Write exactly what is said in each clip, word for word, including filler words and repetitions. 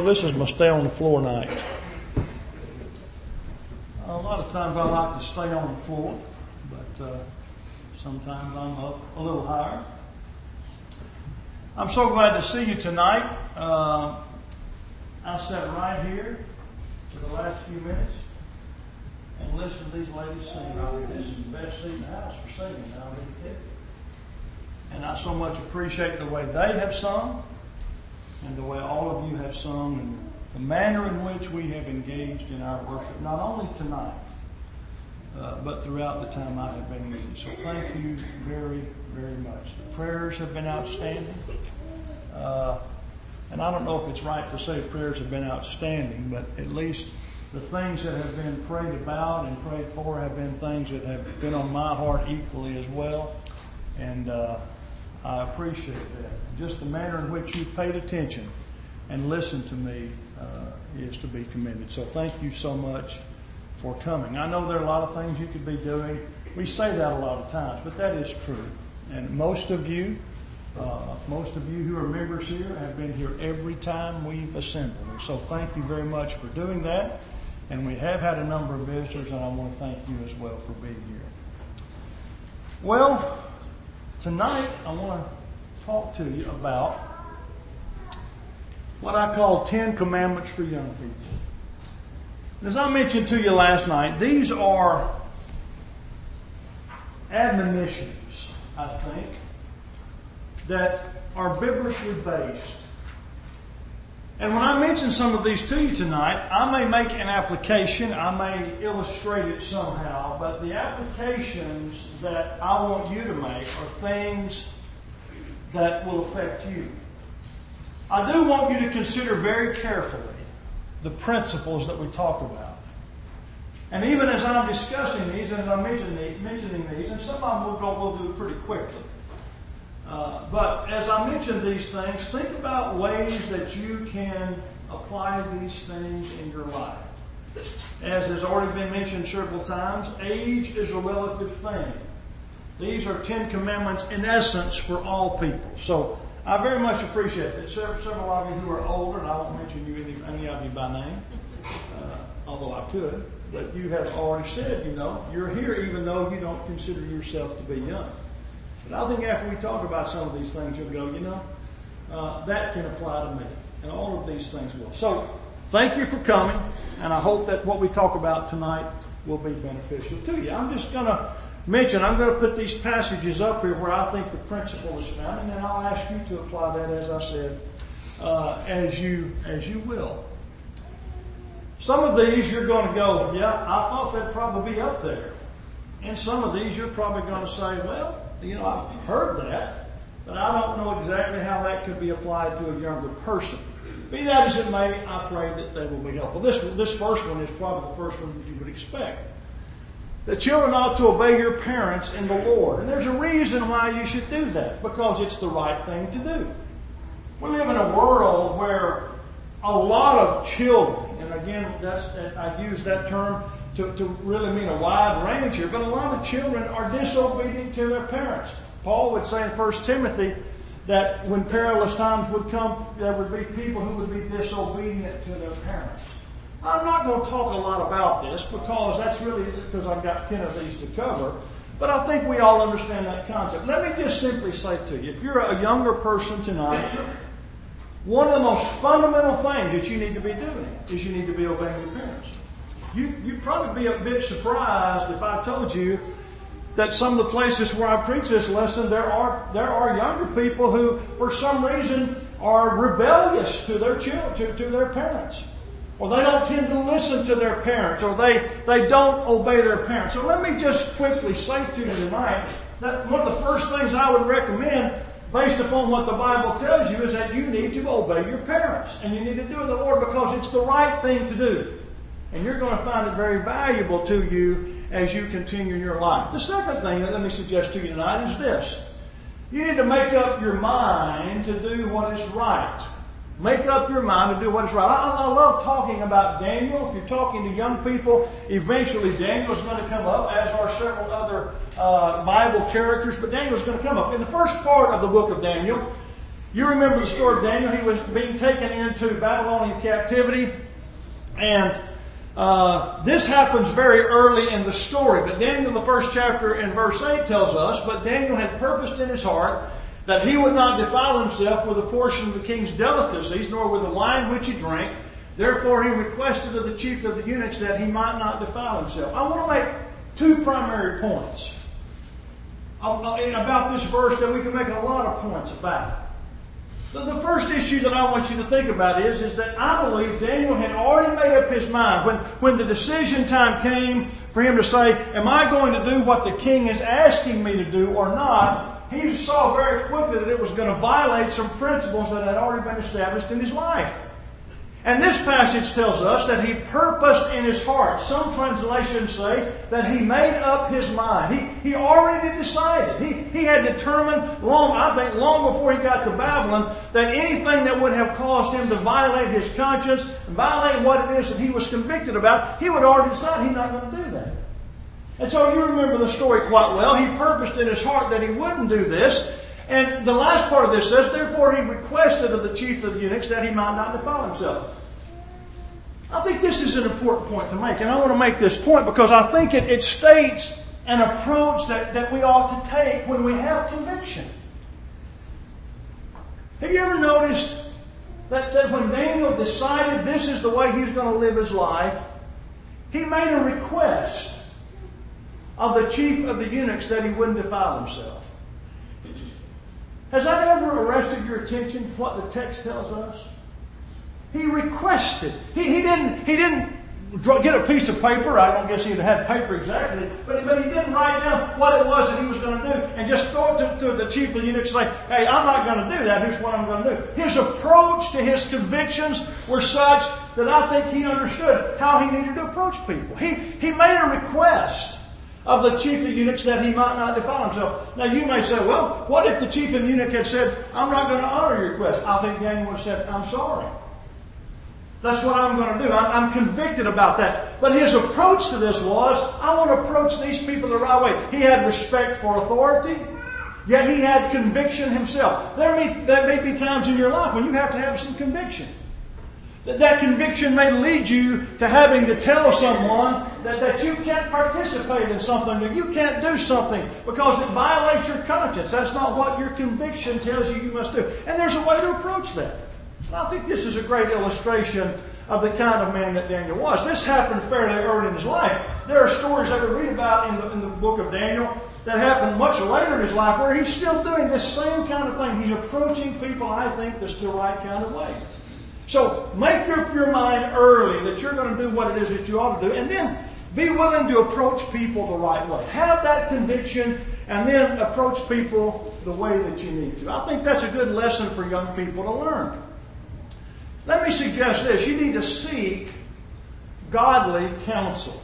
this is my stay on the floor night. A lot of times I like to stay on the floor, but uh, sometimes I'm up a little higher. I'm so glad to see you tonight. Uh, I sat right here for the last few minutes and listened to these ladies sing. I think this is the best seat in the house for singing. I'll be kidding. And I so much appreciate the way they have sung and the way all of you have sung and the manner in which we have engaged in our worship, not only tonight, uh, but throughout the time I have been with you. So thank you very, very much. The prayers have been outstanding. Uh, and I don't know if it's right to say prayers have been outstanding, but at least the things that have been prayed about and prayed for have been things that have been on my heart equally as well. And uh, I appreciate that. Just the manner in which you paid attention and listened to me uh, is to be commended. So thank you so much for coming. I know there are a lot of things you could be doing. We say that a lot of times, but that is true. And most of you, uh, most of you who are members here have been here every time we've assembled. And so thank you very much for doing that. And we have had a number of visitors, and I want to thank you as well for being here. Well, tonight I want to talk to you about what I call Ten Commandments for Young People. As I mentioned to you last night, these are admonitions, I think, that are biblically based. And when I mention some of these to you tonight, I may make an application, I may illustrate it somehow, but the applications that I want you to make are things that will affect you. I do want you to consider very carefully the principles that we talk about. And even as I'm discussing these, and as I'm mentioning, mentioning these, and some of them we'll, go, we'll do pretty quickly. Uh, but as I mention these things, think about ways that you can apply these things in your life. As has already been mentioned several times, age is a relative thing. These are Ten Commandments in essence for all people. So I very much appreciate that. Several, several of you who are older, and I won't mention you any, any of you by name, uh, although I could, but you have already said, you know, you're here even though you don't consider yourself to be young. But I think after we talk about some of these things, you'll go, you know, uh, that can apply to me. And all of these things will. So thank you for coming, and I hope that what we talk about tonight will be beneficial to you. I'm just going to mention, I'm going to put these passages up here where I think the principle is found, and then I'll ask you to apply that, as I said, uh, as you as you will. Some of these you're going to go, yeah, I thought that'd probably be up there. And some of these you're probably going to say, well, you know, I've heard that, but I don't know exactly how that could be applied to a younger person. Be that as it may, I pray that they will be helpful. This, this first one is probably the first one that you would expect. The children ought to obey your parents in the Lord. And there's a reason why you should do that, because it's the right thing to do. We live in a world where a lot of children, and again, that's I use that term to, to really mean a wide range here, but a lot of children are disobedient to their parents. Paul would say in First Timothy that when perilous times would come, there would be people who would be disobedient to their parents. I'm not going to talk a lot about this because that's really because I've got ten of these to cover, but I think we all understand that concept. Let me just simply say to you, if you're a younger person tonight, one of the most fundamental things that you need to be doing is you need to be obeying your parents. You, you'd probably be a bit surprised if I told you that some of the places where I preach this lesson, there are there are younger people who, for some reason, are rebellious to their children, to, to their parents. Or they don't tend to listen to their parents, or they, they don't obey their parents. So let me just quickly say to you tonight that one of the first things I would recommend, based upon what the Bible tells you, is that you need to obey your parents. And you need to do it in the Lord because it's the right thing to do. And you're going to find it very valuable to you as you continue in your life. The second thing that let me suggest to you tonight is this. You need to make up your mind to do what is right. Make up your mind to do what is right. I, I love talking about Daniel. If you're talking to young people, eventually Daniel's going to come up, as are several other uh, Bible characters, but Daniel's going to come up. In the first part of the book of Daniel, You remember the story of Daniel. He was being taken into Babylonian captivity. And uh, this happens very early in the story. But Daniel, the first chapter in verse eight tells us, but Daniel had purposed in his heart that he would not defile himself with a portion of the king's delicacies, nor with the wine which he drank. Therefore he requested of the chief of the eunuchs that he might not defile himself. I want to make two primary points about this verse that we can make a lot of points about. The first issue that I want you to think about is, is that I believe Daniel had already made up his mind. When, when the decision time came for him to say, am I going to do what the king is asking me to do or not, he saw very quickly that it was going to violate some principles that had already been established in his life. And this passage tells us that he purposed in his heart. Some translations say that he made up his mind. He, he already decided. He, he had determined long, I think long before he got to Babylon, that anything that would have caused him to violate his conscience, violate what it is that he was convicted about, he would already decide he's not going to do that. And so you remember the story quite well. He purposed in his heart that he wouldn't do this. And the last part of this says, therefore he requested of the chief of the eunuchs that he might not defile himself. I think this is an important point to make. And I want to make this point because I think it, it states an approach that, that we ought to take when we have conviction. Have you ever noticed that, that when Daniel decided this is the way he's going to live his life, he made a request of the chief of the eunuchs that he wouldn't defile himself? Has that ever arrested your attention, what the text tells us? He requested. He, he didn't, he didn't get a piece of paper. I don't guess he'd had paper exactly. But, but he didn't write down what it was that he was going to do and just throw it to, to the chief of the eunuchs and say, hey, I'm not going to do that. Here's what I'm going to do. His approach to his convictions were such that I think he understood how he needed to approach people. He, he made a request of the chief of eunuchs that he might not defile himself. Now you may say, well, what if the chief of eunuch had said, I'm not going to honor your request? I think Daniel would have said, I'm sorry. That's what I'm going to do. I'm, I'm convicted about that. But his approach to this was, I want to approach these people the right way. He had respect for authority, yet he had conviction himself. There may, there may be times in your life when you have to have some conviction. That, that conviction may lead you to having to tell someone that, that you can't participate in something, that you can't do something because it violates your conscience. That's not what your conviction tells you you must do. And there's a way to approach that. And I think this is a great illustration of the kind of man that Daniel was. This happened fairly early in his life. There are stories that we read about in the, in the book of Daniel that happened much later in his life where he's still doing this same kind of thing. He's approaching people, I think, that's the right kind of way. So make up your mind early that you're going to do what it is that you ought to do, and then be willing to approach people the right way. Have that conviction, and then approach people the way that you need to. I think that's a good lesson for young people to learn. Let me suggest this. You need to seek godly counsel.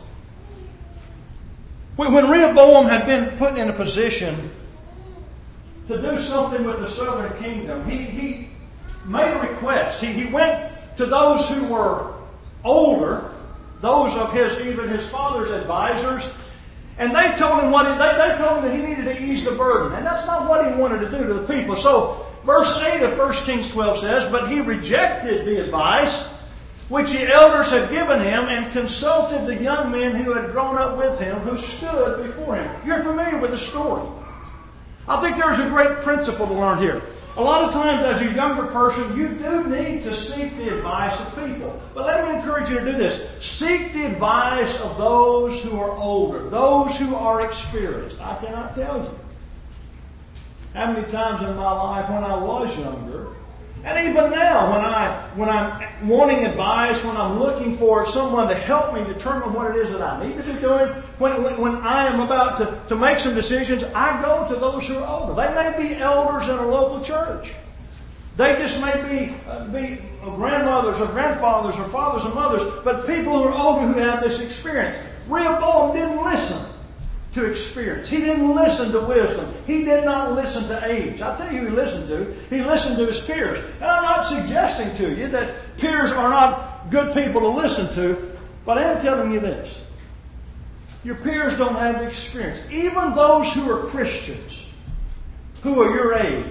When Rehoboam had been put in a position to do something with the southern kingdom, he, he made a request. He, he went to those who were older, those of his, even his father's advisors, and they told him what he, they, they told him that he needed to ease the burden. And that's not what he wanted to do to the people. So verse eight of First Kings twelve says, but he rejected the advice which the elders had given him and consulted the young men who had grown up with him, who stood before him. You're familiar with the story. I think there's a great principle to learn here. A lot of times as a younger person, you do need to seek the advice of people. But let me encourage you to do this. Seek the advice of those who are older, those who are experienced. I cannot tell you how many times in my life when I was younger, and even now when, I, when I'm wanting advice, when I'm looking for someone to help me determine what it is that I need to be doing, when, when, when I am about to, to make some decisions, I go to those who are older. They may be elders in a local church. They just may be, uh, be grandmothers or grandfathers or fathers and mothers, but people who are older who have this experience. Rehoboam didn't listen to experience. He didn't listen to wisdom. He did not listen to age. I'll tell you who he listened to. He listened to his peers. And I'm not suggesting to you that peers are not good people to listen to, but I am telling you this. Your peers don't have experience. Even those who are Christians, who are your age,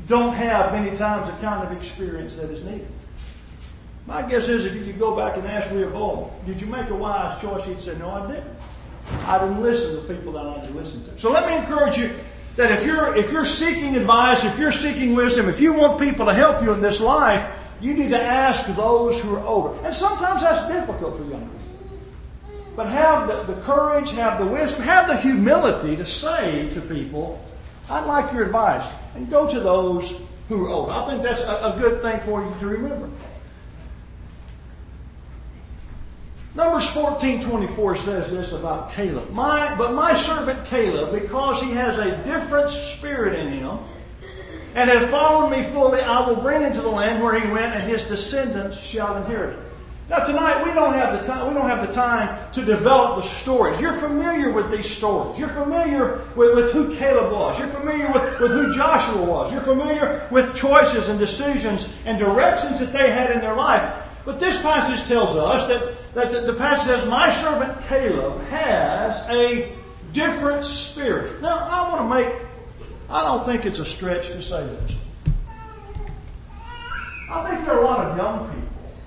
don't have many times the kind of experience that is needed. My guess is if you could go back and ask Rehoboam, did you make a wise choice? He'd say, no, I didn't. I didn't listen to people that I need to listen to. So let me encourage you that if you're, if you're seeking advice, if you're seeking wisdom, if you want people to help you in this life, you need to ask those who are older. And sometimes that's difficult for young people. But have the, the courage, have the wisdom, have the humility to say to people, I'd like your advice. And go to those who are older. I think that's a, a good thing for you to remember. Numbers fourteen twenty-four says this about Caleb. My, but my servant Caleb, because he has a different spirit in him, and has followed me fully, I will bring into the land where he went, and his descendants shall inherit it. Now tonight we don't have the time. We don't have the time to develop the stories. You're familiar with these stories. You're familiar with, with who Caleb was. You're familiar with, with who Joshua was. You're familiar with choices and decisions and directions that they had in their life. But this passage tells us that, that the, the passage says, my servant Caleb has a different spirit. Now, I want to make, I don't think it's a stretch to say this. I think there are a lot of young people.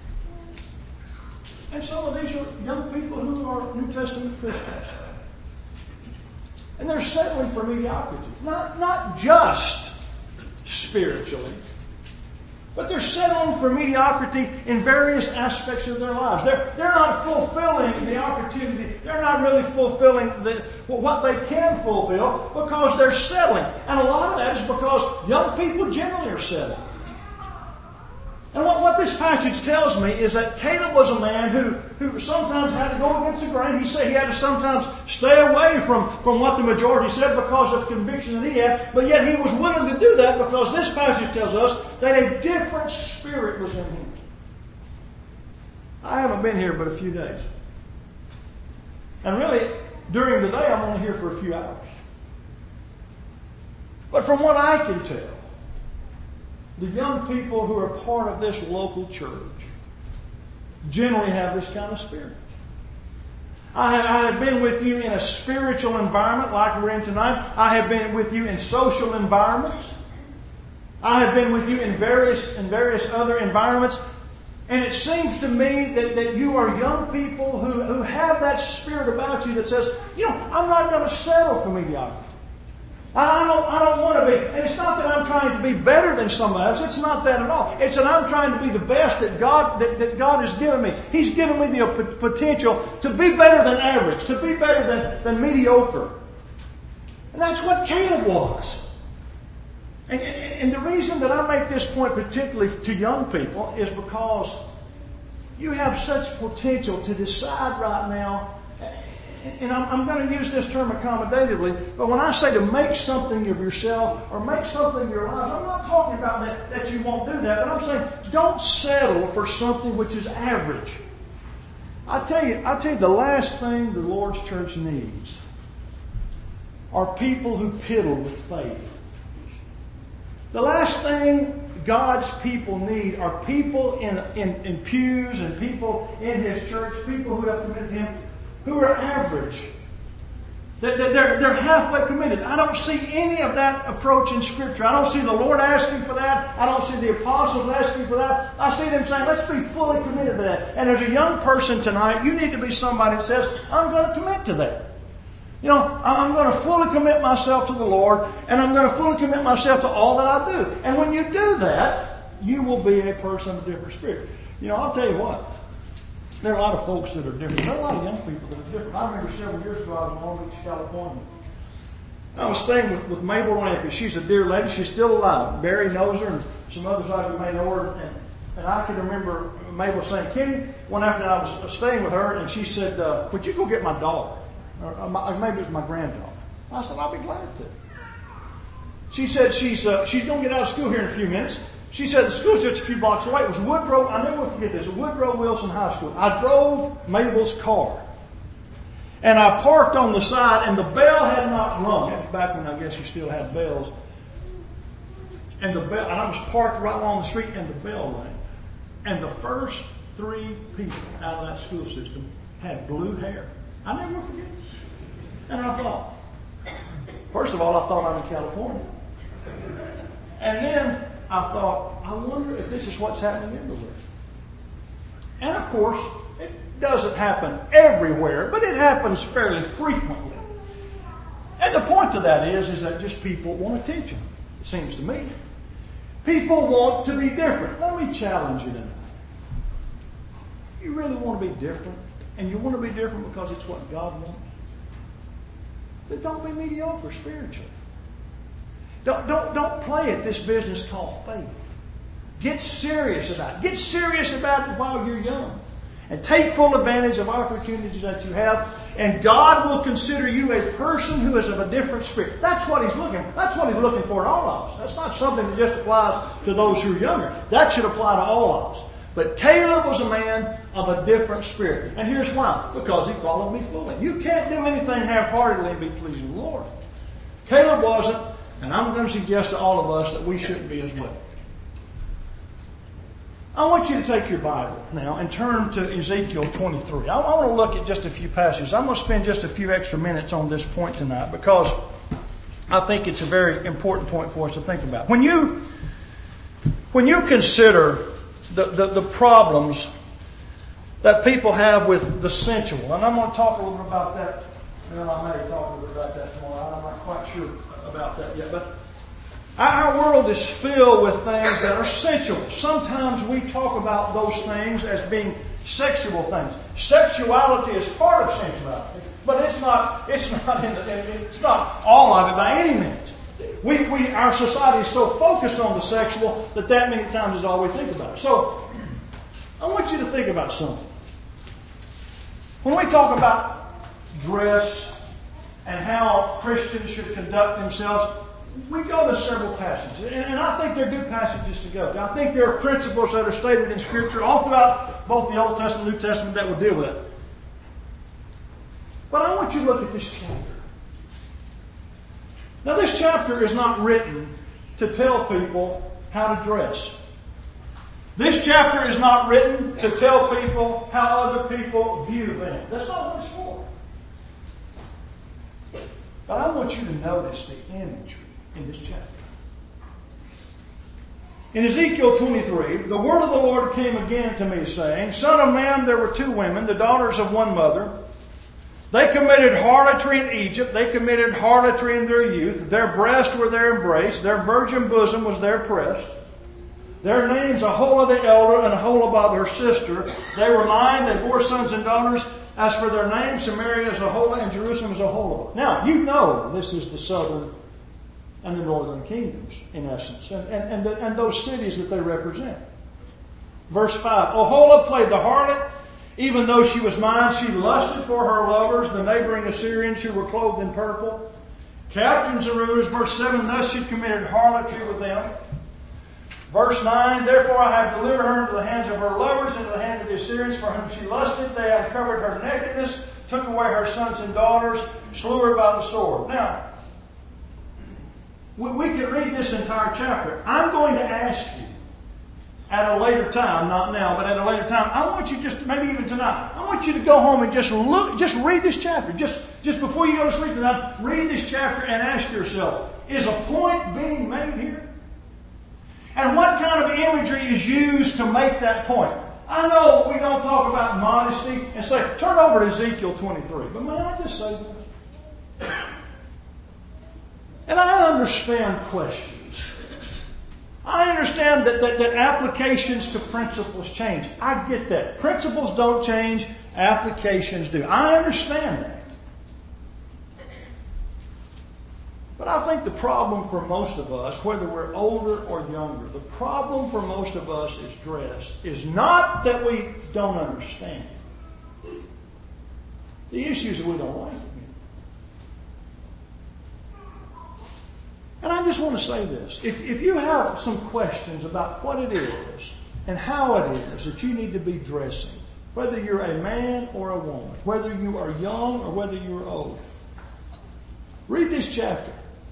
And some of these are young people who are New Testament Christians. And they're settling for mediocrity. Not, not just spiritually, but they're settling for mediocrity in various aspects of their lives. They're, they're not fulfilling the opportunity. They're not really fulfilling the, what they can fulfill because they're settling. And a lot of that is because young people generally are settling. And what, what this passage tells me is that Caleb was a man who, who sometimes had to go against the grain. He said he had to sometimes stay away from, from what the majority said because of conviction that he had. But yet he was willing to do that because this passage tells us that a different spirit was in him. I haven't been here but a few days. And really, during the day, I'm only here for a few hours. But from what I can tell, the young people who are part of this local church generally have this kind of spirit. I have, I have been with you in a spiritual environment like we're in tonight. I have been with you in social environments. I have been with you in various, in various other environments. And it seems to me that, that you are young people who, who have that spirit about you that says, you know, I'm not going to settle for mediocrity. I don't, I don't want to be. And it's not that I'm trying to be better than somebody else. It's not that at all. It's that I'm trying to be the best that God, that, that God has given me. He's given me the potential to be better than average, to be better than, than mediocre. And that's what Caleb was. And, and, and the reason that I make this point particularly to young people is because you have such potential to decide right now. And I'm, I'm going to use this term accommodatively, but when I say to make something of yourself or make something of your life, I'm not talking about that, that you won't do that, but I'm saying don't settle for something which is average. I tell you, I tell you, the last thing the Lord's church needs are people who piddle with faith. The last thing God's people need are people in, in, in pews and people in His church, people who have committed to Him, who are average. They're, they're halfway committed. I don't see any of that approach in Scripture. I don't see the Lord asking for that. I don't see the apostles asking for that. I see them saying, let's be fully committed to that. And as a young person tonight, you need to be somebody that says, I'm going to commit to that. You know, I'm going to fully commit myself to the Lord, and I'm going to fully commit myself to all that I do. And when you do that, you will be a person of a different spirit. You know, I'll tell you what. There are a lot of folks that are different. There are a lot of young people that are different. I remember several years ago I was in Long Beach, California. I was staying with, with Mabel Rampy. She's a dear lady. She's still alive. Barry knows her and some others I may know her. And, and I can remember Mabel saying, Kenny, one afternoon I was staying with her and she said, uh, would you go get my daughter? Or, or my, maybe it was my granddaughter. I said, I'll be glad to. She said she's uh, she's going to get out of school here in a few minutes. She said the school's just a few blocks away. It was Woodrow, I never will forget this, Woodrow Wilson High School. I drove Mabel's car. And I parked on the side and the bell had not rung. That was back when I guess you still had bells. And the bell, and I was parked right along the street and the bell rang. And the first three people out of that school system had blue hair. I never will forget this. And I thought, first of all, I thought I'm in California. And then I thought, I wonder if this is what's happening everywhere. And of course, it doesn't happen everywhere, but it happens fairly frequently. And the point to that is, is that just people want attention, it seems to me. People want to be different. Let me challenge you tonight. You really want to be different, and you want to be different because it's what God wants, then don't be mediocre spiritually. Don't, don't, don't play at this business called faith. Get serious about it. Get serious about it while you're young. And take full advantage of opportunities that you have. And God will consider you a person who is of a different spirit. That's what He's looking for. That's what He's looking for in all of us. That's not something that just applies to those who are younger. That should apply to all of us. But Caleb was a man of a different spirit. And here's why. Because he followed me fully. You can't do anything half-heartedly and be pleasing the Lord. Caleb wasn't, and I'm going to suggest to all of us that we shouldn't be as well. I want you to take your Bible now and turn to Ezekiel twenty-three. I, I want to look at just a few passages. I'm going to spend just a few extra minutes on this point tonight because I think it's a very important point for us to think about. When you, when you consider the, the, the problems that people have with the sensual, and I'm going to talk a little bit about that, and I may talk a little bit about that tomorrow. I'm not quite sure about that yet, but our world is filled with things that are sensual. Sometimes we talk about those things as being sexual things. Sexuality is part of sensuality, but it's not. It's not. In the, it's not all of it by any means. We, we, our society is so focused on the sexual that that many times is all we think about. So, I want you to think about something. When we talk about dress and how Christians should conduct themselves, we go to several passages, and I think they're good passages to go to. I think there are principles that are stated in Scripture all throughout both the Old Testament and New Testament that will deal with it. But I want you to look at this chapter. Now, this chapter is not written to tell people how to dress. This chapter is not written to tell people how other people view them. That's not what it's for. But I want you to notice the imagery in this chapter. In Ezekiel twenty-three, the word of the Lord came again to me, saying, Son of man, there were two women, the daughters of one mother. They committed harlotry in Egypt. They committed harlotry in their youth. Their breasts were their embrace. Their virgin bosom was their breast. Their names, Aholah the elder and Aholabah her sister. They were mine. They bore sons and daughters. As for their names, Samaria is Aholah and Jerusalem is Aholabah. Now, you know this is the southern and the northern kingdoms, in essence, and, and, and, the, and those cities that they represent. Verse five, Aholah played the harlot, even though she was mine. She lusted for her lovers, the neighboring Assyrians who were clothed in purple. Captains and rulers, verse seven, thus she committed harlotry with them. Verse nine, therefore I have delivered her into the hands of her lovers, into the hand of the Assyrians for whom she lusted. They have covered her nakedness, took away her sons and daughters, slew her by the sword. Now, we, we could read this entire chapter. I'm going to ask you at a later time, not now, but at a later time, I want you just, maybe even tonight, I want you to go home and just look, just read this chapter. Just, just before you go to sleep tonight, read this chapter and ask yourself, is a point being made here? And what kind of imagery is used to make that point? I know we don't talk about modesty and say, turn over to Ezekiel twenty-three. But may I just say this? And I understand questions. I understand that, that, that applications to principles change. I get that. Principles don't change, applications do. I understand that. But I think the problem for most of us, whether we're older or younger, the problem for most of us is dress, is not that we don't understand it. The issue is that we don't like it. And I just want to say this. If, if you have some questions about what it is and how it is that you need to be dressing, whether you're a man or a woman, whether you are young or whether you are old, read this chapter.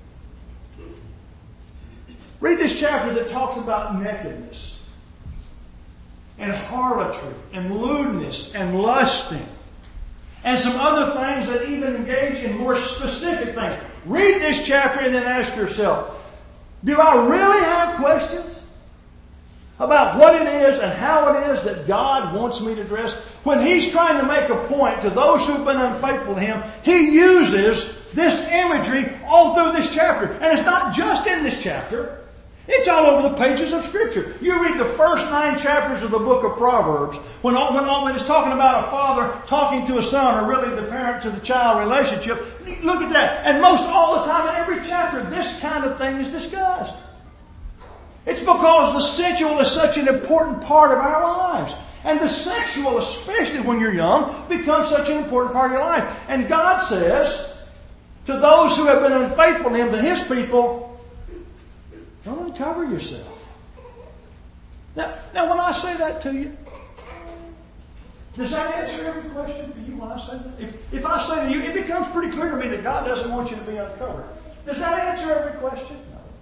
Read this chapter that talks about nakedness and harlotry and lewdness and lusting and some other things that even engage in more specific things. Read this chapter and then ask yourself, Do I really have questions about what it is and how it is that God wants me to dress? When He's trying to make a point to those who've been unfaithful to Him, He uses this imagery all through this chapter. And it's not just in this chapter. It's all over the pages of Scripture. You read the first nine chapters of the book of Proverbs, when, all, when, all, when it's talking about a father talking to a son, or really the parent to the child relationship. Look at that. And most all the time in every chapter, this kind of thing is discussed. It's because the sensual is such an important part of our lives. And the sexual, especially when you're young, becomes such an important part of your life. And God says to those who have been unfaithful to Him, to His people, don't uncover yourself. Now, now, when I say that to you, does that answer every question for you when I say that? If, if I say to you, it becomes pretty clear to me that God doesn't want you to be uncovered. Does that answer every question?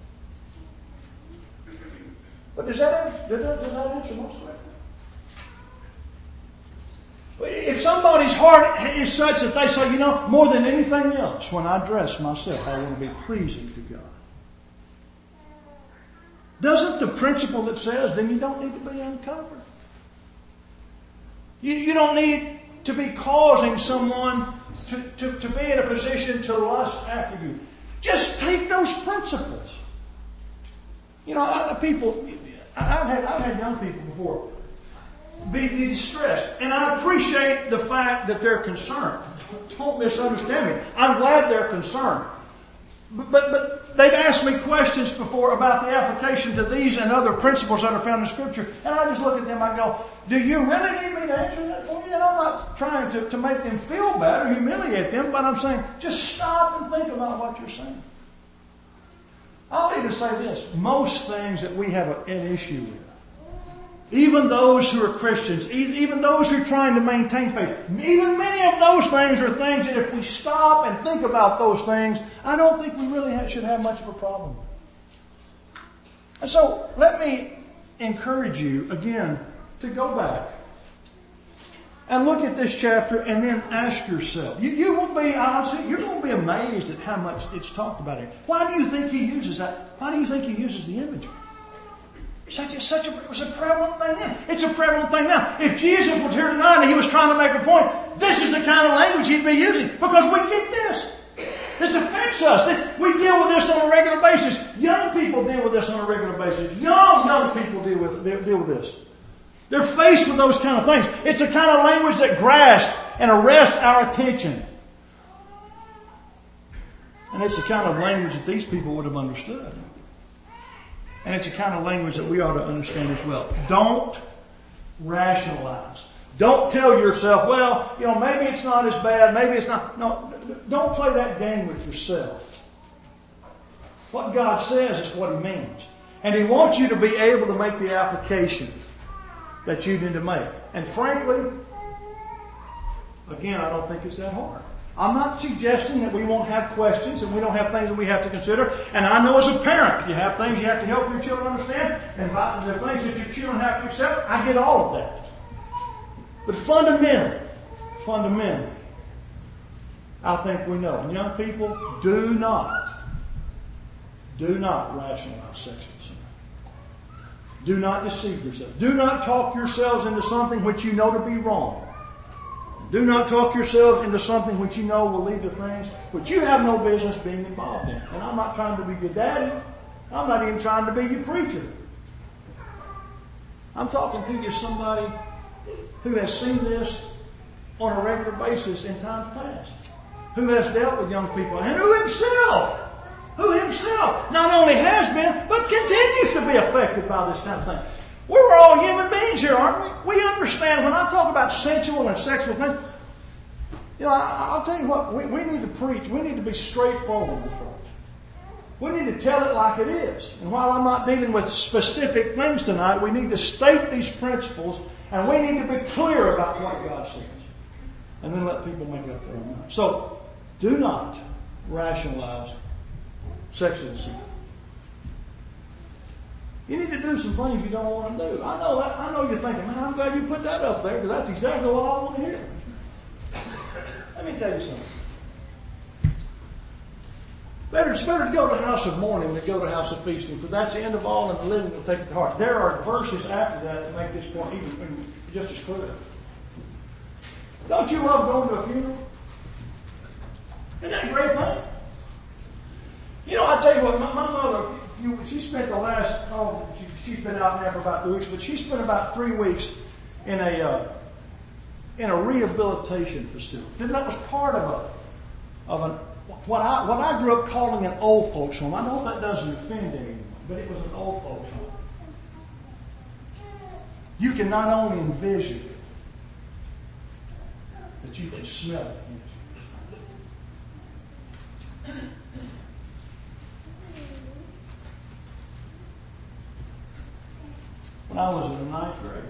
No. But does that, does that, does that answer most of it? If somebody's heart is such that they say, you know, more than anything else, when I dress myself, I want to be pleasing to God. Doesn't the principle that says then you don't need to be uncovered? You, you don't need to be causing someone to, to, to be in a position to lust after you. Just take those principles. You know, I, people, I've had, I've had young people before be, be distressed. And I appreciate the fact that they're concerned. Don't misunderstand me. I'm glad they're concerned. But, but, but they've asked me questions before about the application to these and other principles that are found in Scripture. And I just look at them and I go, do you really need me to answer that for you? And I'm not trying to, to make them feel bad or humiliate them, but I'm saying just stop and think about what you're saying. I'll even say this. Most things that we have an issue with, even those who are Christians, even those who are trying to maintain faith, even many of those things are things that if we stop and think about those things, I don't think we really have, should have much of a problem with. And so let me encourage you again to go back and look at this chapter and then ask yourself. You, you will be, honestly, you're going to be amazed at how much it's talked about here. Why do you think he uses that? Why do you think he uses the imagery? Such a, such a, it was a prevalent thing then. It's a prevalent thing now. If Jesus was here tonight and he was trying to make a point, this is the kind of language he'd be using because we get this. This affects us. This, we deal with this on a regular basis. Young people deal with this on a regular basis. Young, young people deal with, deal with this. They're faced with those kind of things. It's a kind of language that grasps and arrests our attention. And it's the kind of language that these people would have understood. And it's a kind of language that we ought to understand as well. Don't rationalize. Don't tell yourself, well, you know, maybe it's not as bad, maybe it's not. No, don't play that game with yourself. What God says is what He means. And He wants you to be able to make the application that you need to make. And frankly, again, I don't think it's that hard. I'm not suggesting that we won't have questions and we don't have things that we have to consider. And I know as a parent, you have things you have to help your children understand. And there are things that your children have to accept. I get all of that. But fundamentally, fundamentally, I think we know. And young people, do not, do not rationalize sexual sin. Do not deceive yourself. Do not talk yourselves into something which you know to be wrong. Do not talk yourselves into something which you know will lead to things which you have no business being involved in. And I'm not trying to be your daddy. I'm not even trying to be your preacher. I'm talking to you, somebody who has seen this on a regular basis in times past. Who has dealt with young people. And who himself, who himself not only has been, but continues to be affected by this kind of thing. We're all human beings here, aren't we? We understand when I talk about sensual and sexual things. You know, I, I'll tell you what, we, we need to preach. We need to be straightforward with folks. We need to tell it like it is. And while I'm not dealing with specific things tonight, we need to state these principles and we need to be clear about what God says. And then let people make up their own mind. So, do not rationalize sexual sin. You need to do some things you don't want to do. I know that. I know you're thinking, man, I'm glad you put that up there because that's exactly what I want to hear. Let me tell you something. Better, it's better to go to the house of mourning than go to the house of feasting, for that's the end of all, and the living will take it to heart. There are verses after that that make this point even just as clear. Don't you love going to a funeral? Isn't that a great thing? You know, I tell you what, my, my mother, you, she spent the last, oh, she, she's been out there for about three weeks, but she spent about three weeks in a uh, in a rehabilitation facility. And that was part of a of an what I what I grew up calling an old folks home. I know that doesn't offend anyone, but it was an old folks home. You can not only envision it, but you can smell it. When I was in the ninth grade,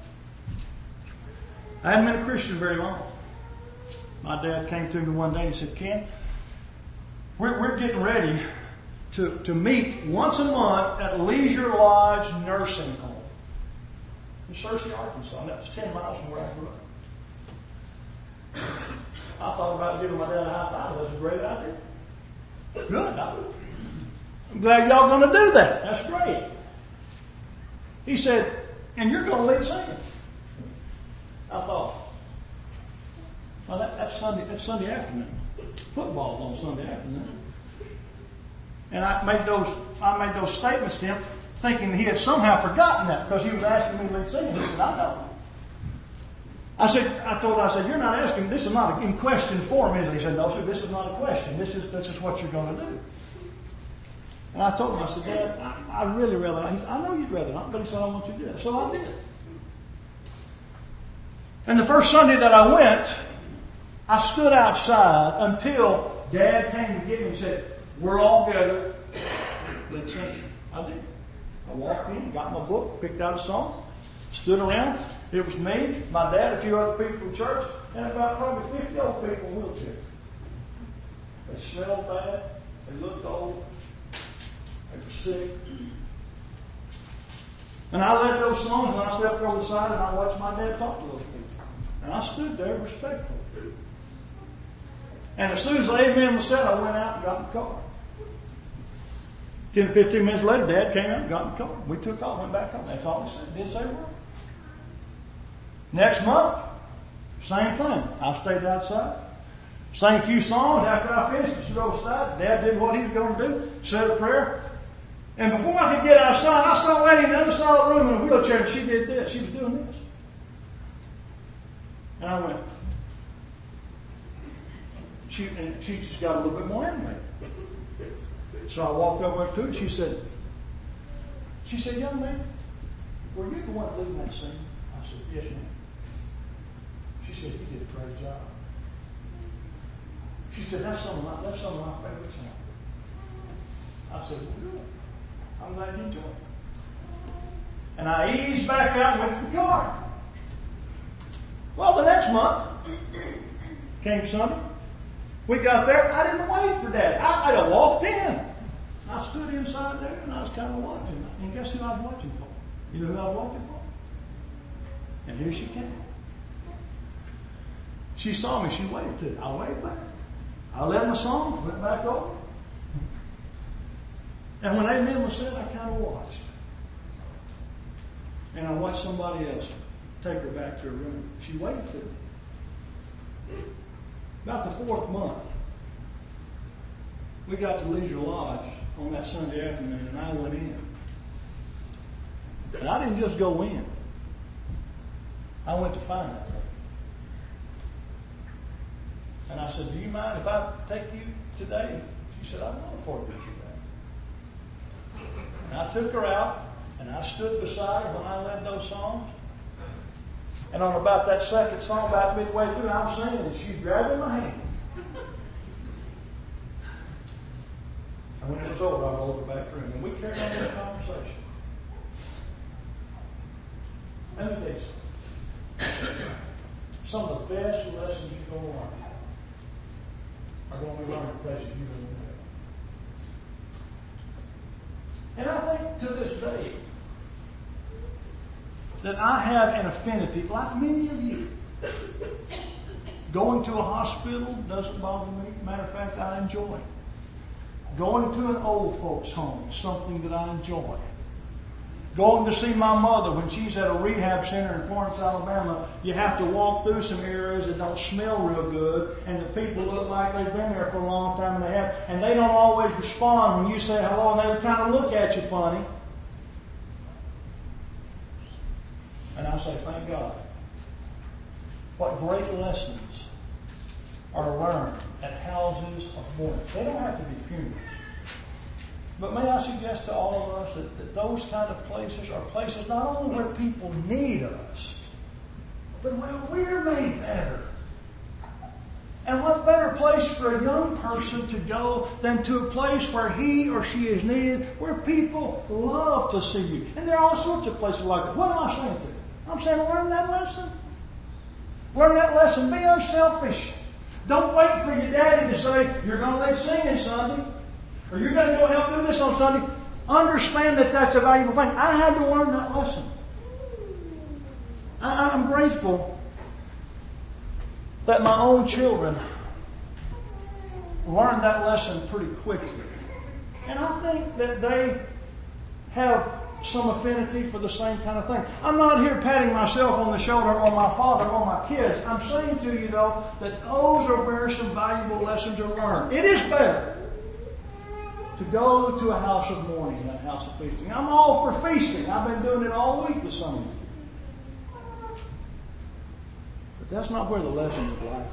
I hadn't been a Christian very long. My dad came to me one day and he said, Ken, we're, we're getting ready to, to meet once a month at Leisure Lodge Nursing Home in Searcy, Arkansas. And that was ten miles from where I grew up. I thought about giving my dad a high five. That was a great idea. Good. I'm glad y'all going to do that. That's great. He said, and you're going to lead singing. I thought, well, that, that's Sunday. That's Sunday afternoon. Football's on Sunday afternoon. And I made those. I made those statements to him, thinking he had somehow forgotten that because he was asking me to lead singing. He said, I know. I said, I told him, I said, you're not asking. This is not a, in question form, is it? He said, no, sir. This is not a question. This is this is what you're going to do. And I told him, I said, Dad, I, I really rather not. He said, I know you'd rather not, but he said, I want you to do it. So I did. And the first Sunday that I went, I stood outside until Dad came to get me and said, we're all gathered. Let's sing. I did. I walked in, got my book, picked out a song, stood around. It was me, my dad, a few other people from church, and about probably fifty old people in wheelchairs. They smelled bad. They looked old. They were sick. And I led those songs, and I stepped over the side, and I watched my dad talk to those people. And I stood there respectfully. And as soon as the amen was said, I went out and got in the car. Ten to fifteen minutes later, Dad came out and got in the car. We took off, went back home. That's all he said. Didn't say a word. Next month, same thing. I stayed outside. Sang a few songs. After I finished, I stood outside. Dad did what he was going to do. Said a prayer. And before I could get outside, I saw a lady on the other side of the room in a wheelchair, and she did this. She was doing this. And I went. She, and she just got a little bit more animated. So I walked over to her, and she said, she said, young man, were you the one leading that singing? I said, yes, ma'am. She said, you did a great job. She said, that's some of my, that's some of my favorite songs. I said, well, good. I'm glad you enjoyed it. And I eased back out and went to the car. Well, the next month came Sunday. We got there. I didn't wait for Dad. I, I walked in. I stood inside there and I was kind of watching. And guess who I was watching for? You know who I was watching for? And here she came. She saw me. She waved to me. I waved back. I led my song, went back over. And when amen was said, I kind of watched. And I watched somebody else take her back to her room. She waved to me. About the fourth month, we got to Leisure Lodge on that Sunday afternoon, and I went in. And I didn't just go in. I went to find that lady. And I said, do you mind if I take you today? She said, I don't afford to do that. And I took her out, and I stood beside her when I led those songs. And on about that second song, about midway through, I'm singing, and she's grabbing my hand. And when it was over, I rolled her back through, and we carried on this conversation. Let me tell you something. Some of the best lessons you're going to learn are going to be learned in places you really know. And I think to this day that I have an affinity, like many of you. Going to a hospital doesn't bother me. Matter of fact, I enjoy it. Going to an old folks' home is something that I enjoy. Going to see my mother when she's at a rehab center in Florence, Alabama, you have to walk through some areas that don't smell real good, and the people look like they've been there for a long time, and they have, and they don't always respond when you say hello, and they kind of look at you funny. And I say, thank God. What great lessons are learned at houses of mourning. They don't have to be funerals. But may I suggest to all of us that, that those kind of places are places not only where people need us, but where we're made better. And what better place for a young person to go than to a place where he or she is needed, where people love to see you. And there are all sorts of places like that. What am I saying to you? I'm saying learn that lesson. Learn that lesson. Be unselfish. Don't wait for your daddy to say, you're going to lead singing Sunday, or you're going to go help do this on Sunday. Understand that that's a valuable thing. I had to learn that lesson. I, I'm grateful that my own children learned that lesson pretty quickly. And I think that they have some affinity for the same kind of thing. I'm not here patting myself on the shoulder or my father or my kids. I'm saying to you, though, that those are where some valuable lessons are learned. It is better to go to a house of mourning than a house of feasting. I'm all for feasting. I've been doing it all week with some of you. But that's not where the lessons of life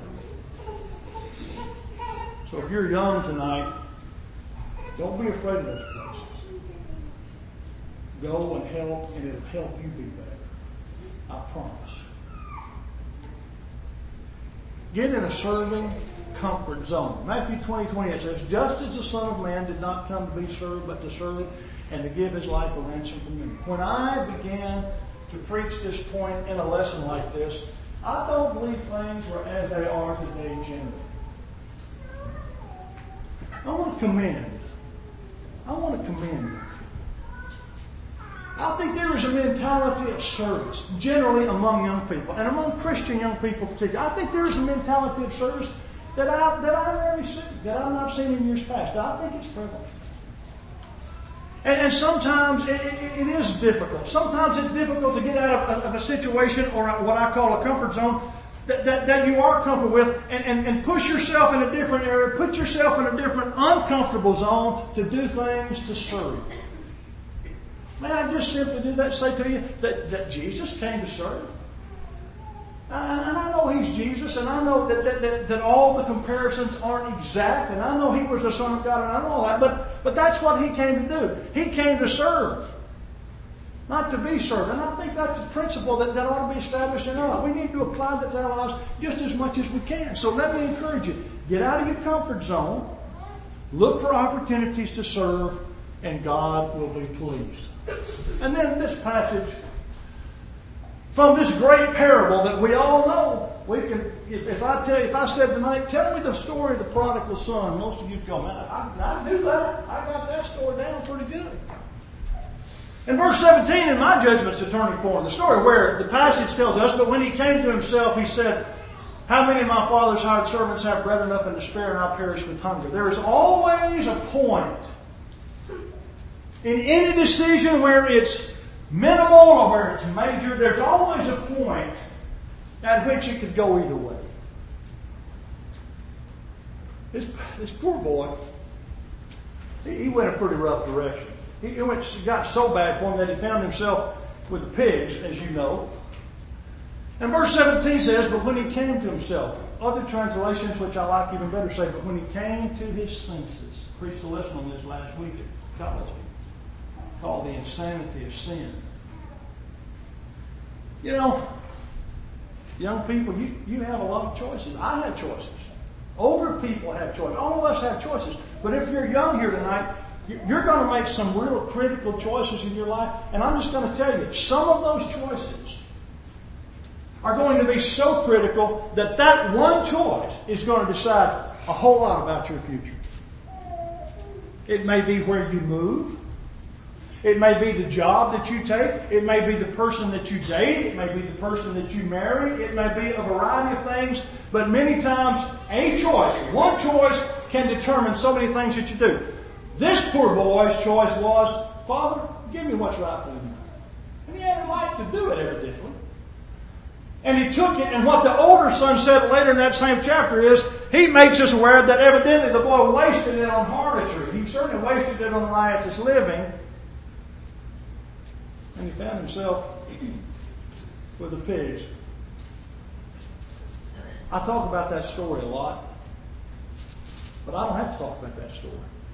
are. So if you're young tonight, don't be afraid of those places. Go and help, and it'll help you be better. I promise. Get in a serving comfort zone. Matthew twenty, twenty, it says, just as the Son of Man did not come to be served, but to serve and to give his life a ransom for many. When I began to preach this point in a lesson like this, I don't believe things were as they are today generally. I want to commend. I want to commend you. I think there is a mentality of service, generally among young people, and among Christian young people particularly. I think there is a mentality of service that I that I rarely see, that I've not seen in years past. I think it's prevalent. And, and sometimes it, it, it is difficult. Sometimes it's difficult to get out of, of a situation or what I call a comfort zone that, that, that you are comfortable with and, and, and push yourself in a different area, put yourself in a different uncomfortable zone to do things to serve. May I just simply do that, say to you that, that Jesus came to serve? And, and I know He's Jesus, and I know that, that, that, that all the comparisons aren't exact, and I know He was the Son of God, and I know all that, but, but that's what He came to do. He came to serve, not to be served. And I think that's a principle that, that ought to be established in our life. We need to apply that to our lives just as much as we can. So let me encourage you, get out of your comfort zone, look for opportunities to serve, and God will be pleased. And then this passage from this great parable that we all know. We can, if, if I tell you, if I said tonight, tell me the story of the prodigal son, most of you'd go, man, I, I knew that. I got that story down pretty good. In verse seventeen, in my judgment, is the turning point in the story, where the passage tells us, but when he came to himself, he said, how many of my father's hired servants have bread enough and to spare, and I perish with hunger? There is always a point in any decision where it's minimal or where it's major. There's always a point at which it could go either way. This, this poor boy, he, he went a pretty rough direction. He, it went, it got so bad for him that he found himself with the pigs, as you know. And verse seventeen says, but when he came to himself, other translations, which I like even better, say, but when he came to his senses. I preached a lesson on this last week at college, called the insanity of sin. You know, young people, you, you have a lot of choices. I have choices. Older people have choices. All of us have choices. But if you're young here tonight, you're going to make some real critical choices in your life. And I'm just going to tell you, some of those choices are going to be so critical that that one choice is going to decide a whole lot about your future. It may be where you move. It may be the job that you take. It may be the person that you date. It may be the person that you marry. It may be a variety of things. But many times, a choice, one choice, can determine so many things that you do. This poor boy's choice was, Father, give me what's rightfully mine. And he had a right to do it, evidently. And he took it, and what the older son said later in that same chapter is, he makes us aware that evidently the boy wasted it on harlotry. He certainly wasted it on riotous living. And he found himself with the pigs. I talk about that story a lot, but I don't have to talk about that story.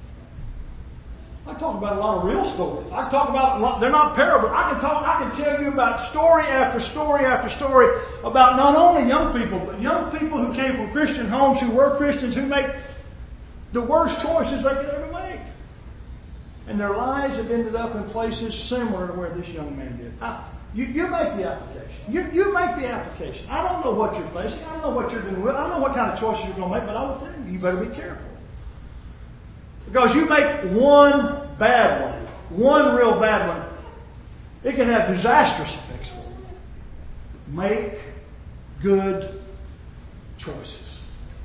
I talk about a lot of real stories. I talk about a lot, they're not parables. I can talk. I can tell you about story after story after story about not only young people, but young people who came from Christian homes, who were Christians, who make the worst choices they could ever make, and their lives have ended up in places similar to where this young man did. I, you, you make the application. You, you make the application. I don't know what you're facing. I don't know what you're doing. I don't know what kind of choices you're going to make, but I will tell you, you better be careful. Because you make one bad one, one real bad one, it can have disastrous effects for you. Make good choices.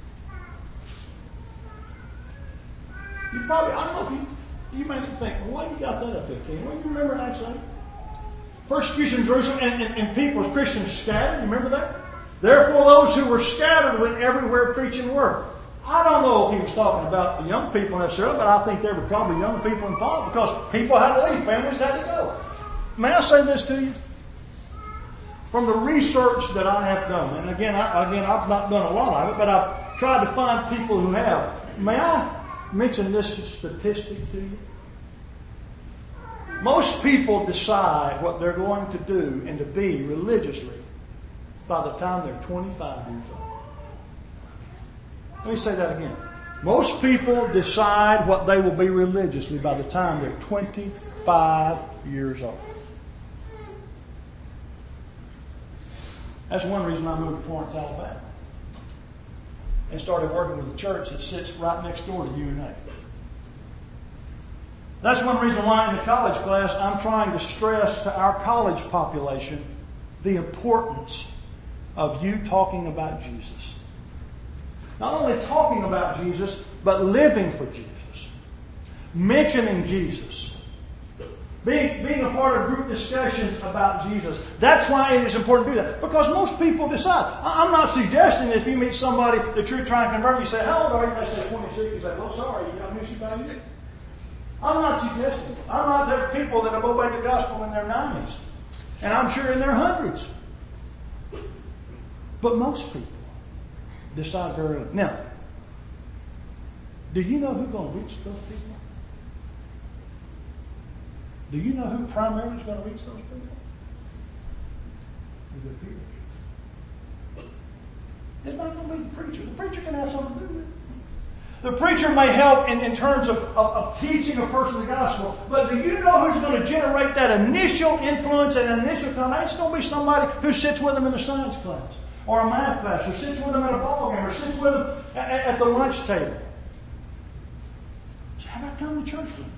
You probably, I don't know if you, you may think, well, why you got that up there, King? Well, you remember Acts eight? Persecution in Jerusalem and, and, and people, as Christians scattered, you remember that? Therefore those who were scattered went everywhere preaching the word. I don't know if he was talking about the young people necessarily, but I think there were probably young people involved because people had to leave, families had to go. May I say this to you? From the research that I have done, and again, I, again, I've not done a lot of it, but I've tried to find people who have. May I mention this statistic to you? Most people decide what they're going to do and to be religiously by the time they're twenty-five years old. Let me say that again. Most people decide what they will be religiously by the time they're twenty-five years old. That's one reason I moved to Florence, Alabama, and started working with a church that sits right next door to U N A. That's one reason why in the college class I'm trying to stress to our college population the importance of you talking about Jesus. Not only talking about Jesus, but living for Jesus. Mentioning Jesus. Being, being a part of group discussions about Jesus. That's why it is important to do that. Because most people decide. I'm not suggesting that if you meet somebody that you're trying to convert, you say, how old are you? They say twenty-six. You say, well, sorry, you got news about you. I'm not suggesting. I'm not. There's people that have obeyed the gospel in their nineties. And I'm sure in their hundreds. But most people decide very early. Now, do you know who's going to reach those people? Do you know who primarily is going to reach those people? The peers. It's not going to be the preacher. The preacher can have something to do with it. The preacher may help in, in terms of, of, of teaching a person the gospel, but do you know who's going to generate that initial influence and initial contact? It's going to be somebody who sits with them in a science class, or a math class, or sits with them at a ball game, or sits with them at, at the lunch table. So how about coming to church with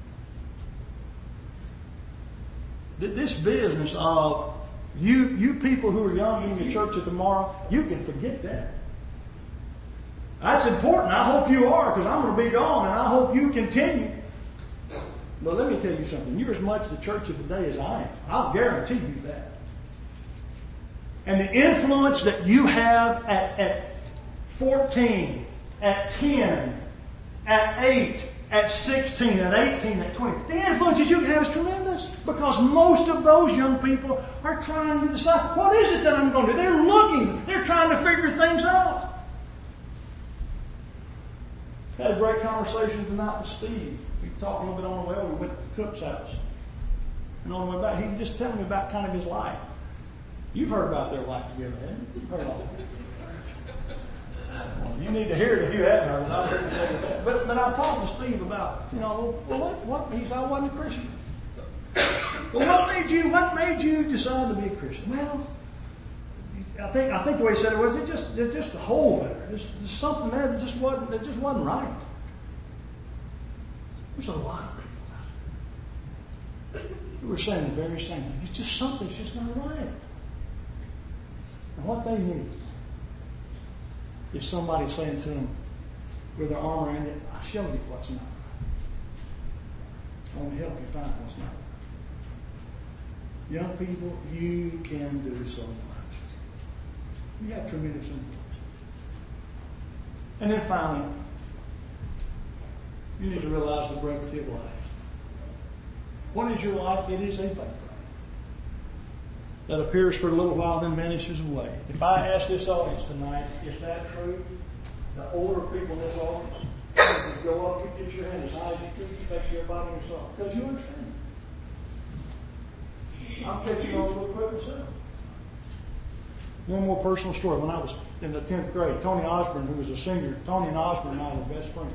them? This business of you, you people who are young in your church tomorrow, you can forget that. That's important. I hope you are, because I'm going to be gone, and I hope you continue. But let me tell you something. You're as much the church of today as I am. I'll guarantee you that. And the influence that you have at, at fourteen, at ten, at eight, at sixteen, at eighteen, at twenty, the influence that you can have is tremendous. Because most of those young people are trying to decide, what is it that I'm going to do? They're looking. They're trying to figure things out. Had a great conversation tonight with Steve. We talked a little bit on the way over. We went to the Cook's house. And on the way back, he was just telling me about kind of his life. You've heard about their life together, haven't you? You've heard all of it. Well, you need to hear it if you haven't heard it. I've heard you say that. But, but I talked to Steve about, you know, well, what, what? He said, I wasn't a Christian. Well, what made you, what made you decide to be a Christian? Well, I think I think the way he said it was it just it just a hole there. There's, there's something there that just wasn't that just wasn't right. There's a lot of people who were saying the very same thing. It's just something's just not right. And what they need is somebody saying to them with their arm around it, I'll show you what's not right. I want to help you find what's not right. Young people, you can do so much. You have tremendous influence. And then finally, you need to realize the brevity of life. What is your life? It is a vapor that appears for a little while, then vanishes away. If I ask this audience tonight, is that true? The older people in this audience, you go up, you get your hand as high as you can, you take everybody yourself. Because you understand. I'm catching on real quick myself. One more personal story. When I was in the tenth grade, Tony Osborne, who was a senior, Tony and Osborne and I were best friends.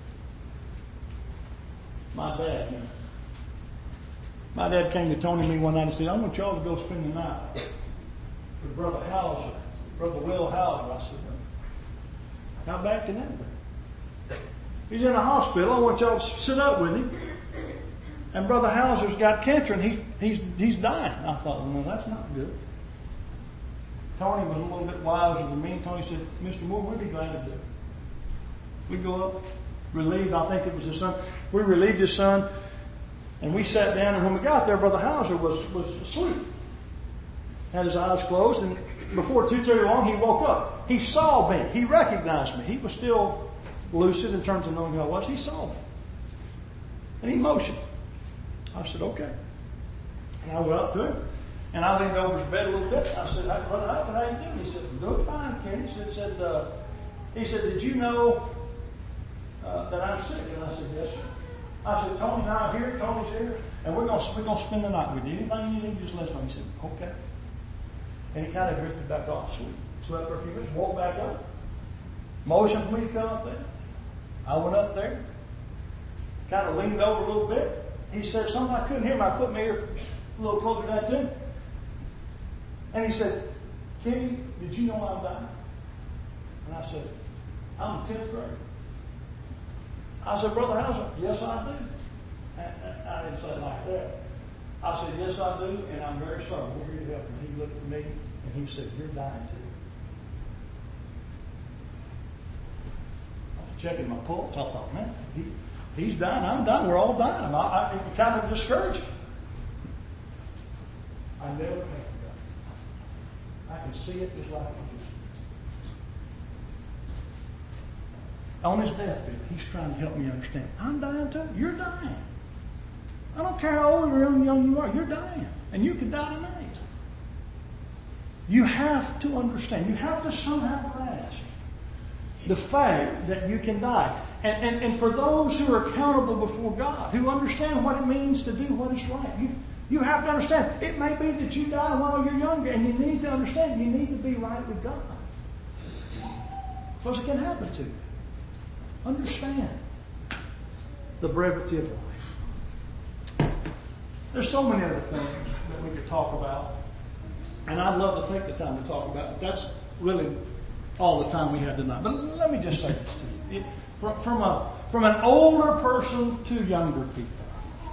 My dad, you know. My dad came to Tony and me one night and said, I want y'all to go spend the night with Brother Hauser, Brother Will Hauser. I said, how bad can that be? He's in a hospital. I want y'all to sit up with him. And Brother Hauser's got cancer and he's, he's, he's dying. I thought, well, no, that's not good. Tony was a little bit wiser than me. Tony said, Mister Moore, we'd be glad to do it. We go up, relieved. I think it was his son. We relieved his son. And we sat down, and when we got there, Brother Hauser was, was asleep. Had his eyes closed, and before too very long, he woke up. He saw me. He recognized me. He was still lucid in terms of knowing who I was. He saw me. And he motioned. I said, okay. And I went up to him, and I leaned over his bed a little bit. I said, Brother Hauser, how you doing? He said, I'm doing fine, Ken. He said, said uh, he said, did you know uh, that I'm sick? And I said, yes, sir. I said, Tony's not here, Tony's here, and we're going to, we're going to spend the night with you. Anything you need, just let us know. He said, okay. And he kind of drifted back off, sleep. Slept for a few minutes, woke back up. Motioned for me to come up there. I went up there, kind of leaned over a little bit. He said something I couldn't hear him. I put my ear a little closer down to him. And he said, Kenny, did you know I'm dying? And I said, I'm in tenth grade. I said, Brother Hauser, yes, I do. And I didn't say it like that. I said, yes, I do, and I'm very sorry. We're here to help. And he looked at me, and he said, you're dying too. I was checking my pulse. I thought, man, he, he's dying. I'm dying. We're all dying. I, I, it kind of discouraged me. I never have forgotten. I can see it just like I do. On his deathbed, he's trying to help me understand. I'm dying too. You're dying. I don't care how old or young you are. You're dying. And you could die tonight. You have to understand. You have to somehow grasp the fact that you can die. And, and, and for those who are accountable before God, who understand what it means to do what is right, you, you have to understand. It may be that you die while you're younger, and you need to understand you need to be right with God. Because it can happen to you. Understand the brevity of life. There's so many other things that we could talk about. And I'd love to take the time to talk about it. That's really all the time we have tonight. But let me just say this to you. It, from, from, a, from an older person to younger people,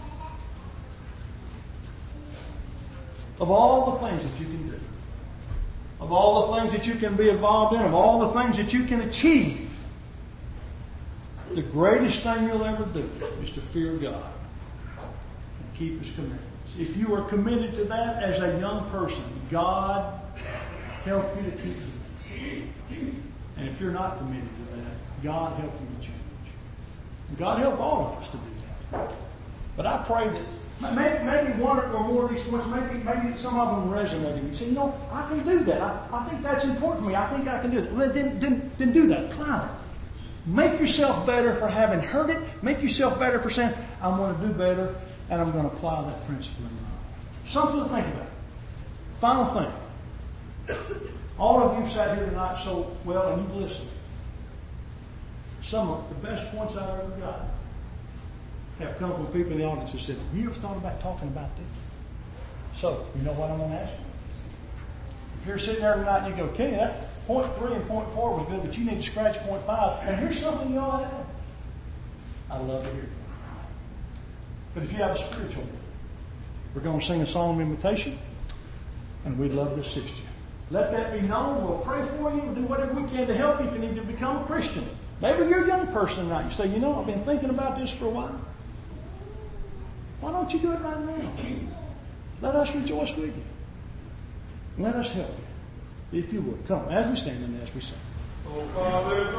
of all the things that you can do, of all the things that you can be involved in, of all the things that you can achieve, the greatest thing you'll ever do is to fear God and keep His commandments. If you are committed to that as a young person, God help you to keep doing it. And if you're not committed to that, God help you to change. And God help all of us to do that. But I pray that maybe, maybe one or more of these points, maybe, maybe some of them resonated. You say, you know, I can do that. I, I think that's important to me. I think I can do that. Well, then, then, then do that. Apply it. Make yourself better for having heard it. Make yourself better for saying, I'm going to do better, and I'm going to apply that principle in my life. Something to think about. Final thing. All of you sat here tonight so well, and you've listened. Some of the best points I've ever gotten have come from people in the audience who said, have you ever thought about talking about this? So, you know what I'm going to ask you? If you're sitting there tonight and you go, Kenny, that point three and point four was good, but you need to scratch point five. And here's something you ought to have. I'd love to hear it. But if you have a spiritual need, we're going to sing a song of invitation, and we'd love to assist you. Let that be known. We'll pray for you. We'll do whatever we can to help you if you need to become a Christian. Maybe you're a young person tonight. You say, you know, I've been thinking about this for a while. Why don't you do it right now? Let us rejoice with you. Let us help you. If you would. Come, as we stand and as we sing. Oh, Father.